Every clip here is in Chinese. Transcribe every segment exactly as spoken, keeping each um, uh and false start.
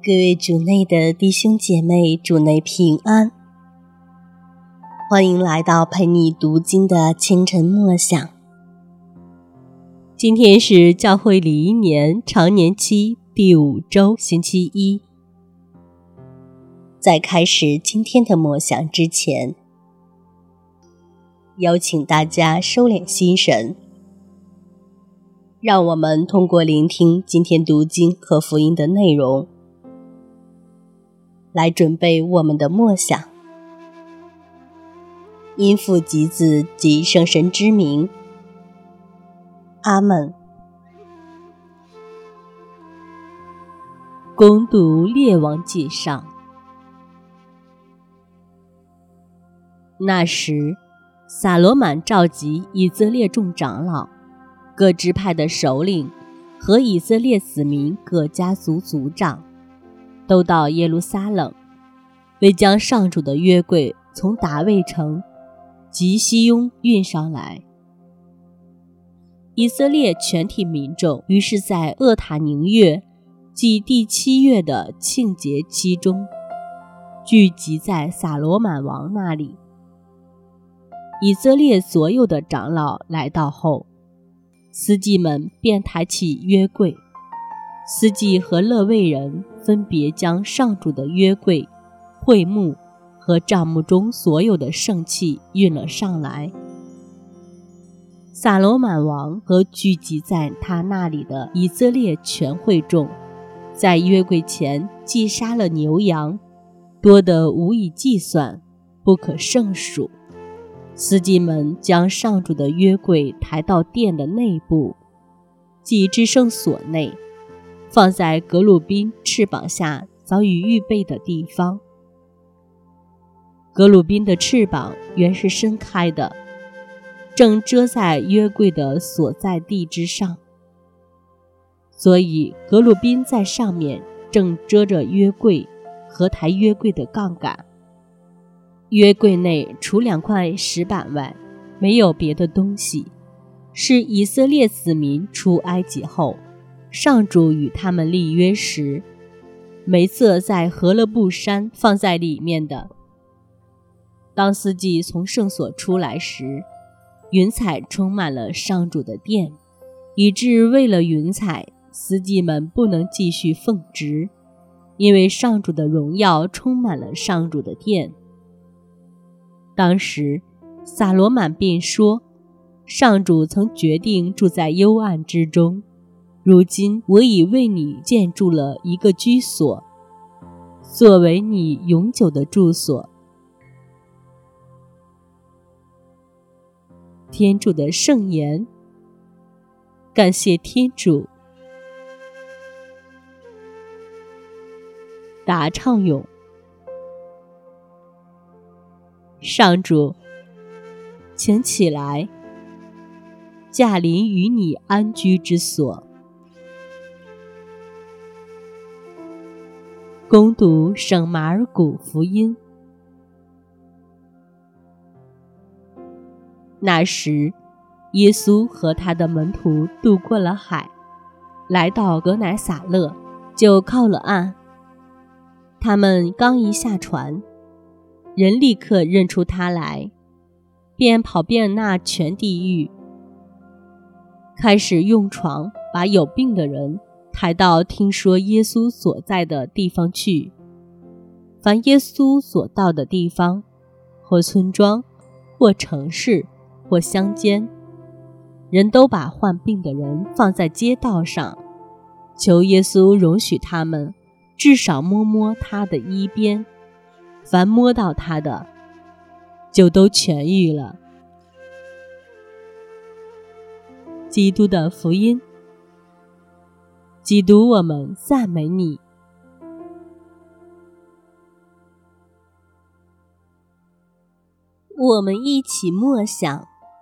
各位主内的弟兄姐妹，主内平安，欢迎来到陪你读经的清晨默想。今天是教会礼仪年常年期第五周星期一。在开始今天的默想之前，邀请大家收敛心神，让我们通过聆听今天读经和福音的内容，来准备我们的默想。因父及子及圣神之名，阿们。恭读列王纪上。那时，撒罗满召集以色列众长老、各支派的首领和以色列子民各家族族长，都到耶路撒冷，为将上主的约柜从达味城及西雍运上来。以色列全体民众于是在厄塔宁月即第七月的庆节期中，聚集在撒罗满王那里。以色列所有的长老来到后，司祭们便抬起约柜，司祭和勒卫人分别将上主的约柜、会幕和帐幕中所有的圣器运了上来。撒罗满王和聚集在他那里的以色列全会众，在约柜前既杀了牛羊，多得无以计算，不可胜数。司祭们将上主的约柜抬到殿的内部，即至圣所内，放在革鲁宾翅膀下早已预备的地方。革鲁宾的翅膀原是伸开的，正遮在约柜的所在地之上，所以革鲁宾在上面正遮着约柜和抬约柜的杠杆。约柜内除两块石板外，没有别的东西，是以色列子民出埃及后，上主与他们立约时，梅瑟在何勒布山放在里面的。当司祭从圣所出来时，云彩充满了上主的殿，以致为了云彩，司祭们不能继续奉职，因为上主的荣耀充满了上主的殿。当时撒罗满便说，上主曾决定住在幽暗之中，如今我已为你建筑了一个居所，作为你永久的住所。天主的圣言，感谢天主。答唱咏。上主，请起来，驾临于你安居之所。恭读圣马尔谷福音。那时，耶稣和他的门徒渡过了海，来到革乃撒勒，就靠了岸。他们刚一下船，人立刻认出他来，便跑遍那全地域，开始用床把有病的人抬到听说耶稣所在的地方去。凡耶稣所到的地方，或村庄，或城市，或乡间，人都把患病的人放在街道上，求耶稣容许他们至少摸摸他的衣边，凡摸到他的，就都痊愈了。基督的福音。基督，我们赞美你。我们一起默想。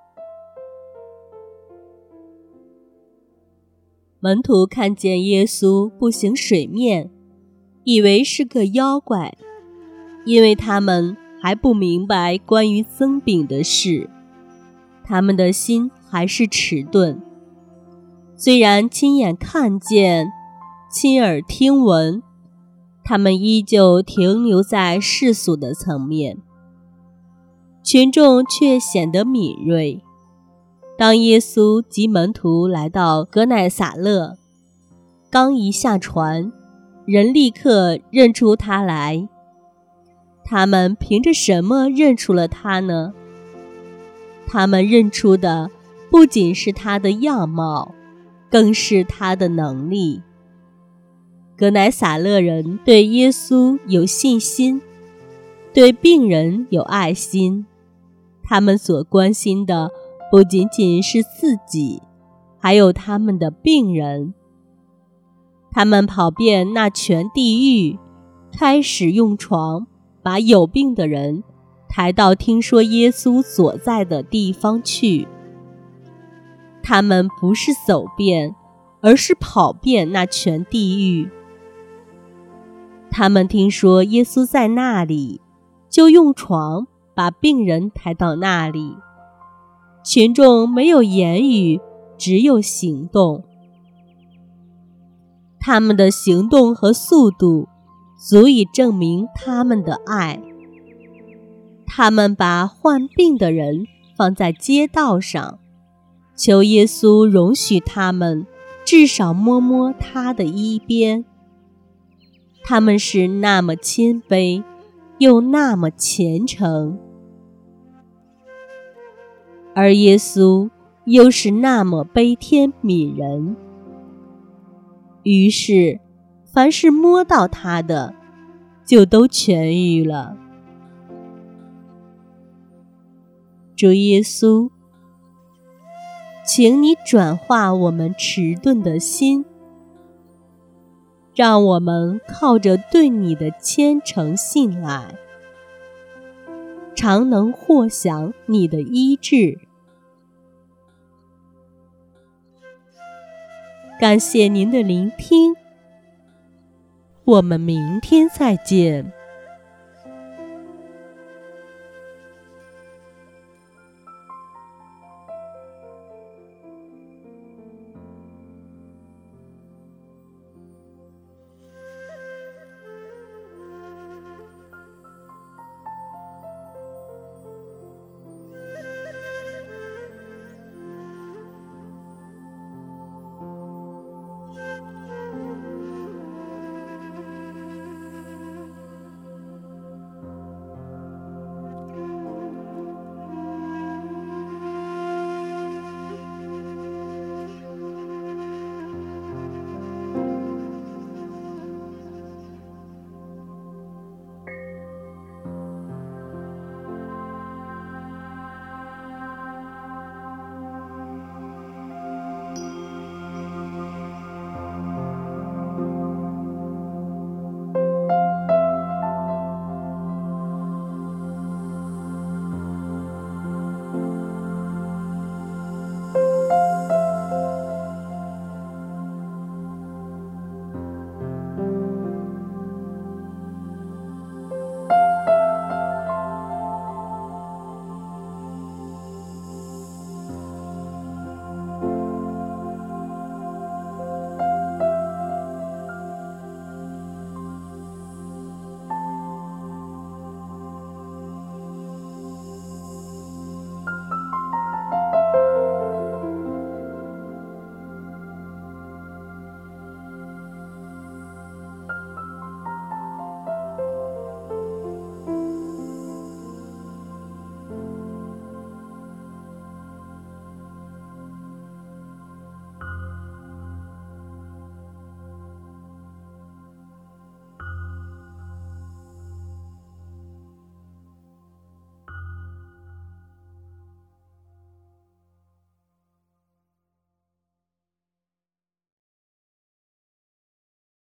门徒看见耶稣步行水面，以为是个妖怪，因为他们还不明白关于增饼的事，他们的心还是迟钝。虽然亲眼看见，亲耳听闻， 他们依旧停留在世俗的层面，群众却显得敏锐。当耶稣及门徒来到革乃撒勒，刚一下船，人立刻认出他来。他们凭着什么认出了他呢？他们认出的不仅是他的样貌，更是他的能力。革乃撒勒人对耶稣有信心，对病人有爱心，他们所关心的不仅仅是自己，还有他们的病人。他们跑遍那全地狱，开始用床把有病的人抬到听说耶稣所在的地方去。他们不是走遍，而是跑遍那全地狱。他们听说耶稣在那里，就用床把病人抬到那里。群众没有言语，只有行动。他们的行动和速度足以证明他们的爱。他们把患病的人放在街道上，求耶稣容许他们至少摸摸他的衣边。他们是那么谦卑，又那么虔诚，而耶稣又是那么悲天悯人。于是，凡是摸到他的，就都痊愈了。主耶稣，请你转化我们迟钝的心，让我们靠着对你的虔诚信赖，常能获享你的医治。感谢您的聆听，我们明天再见。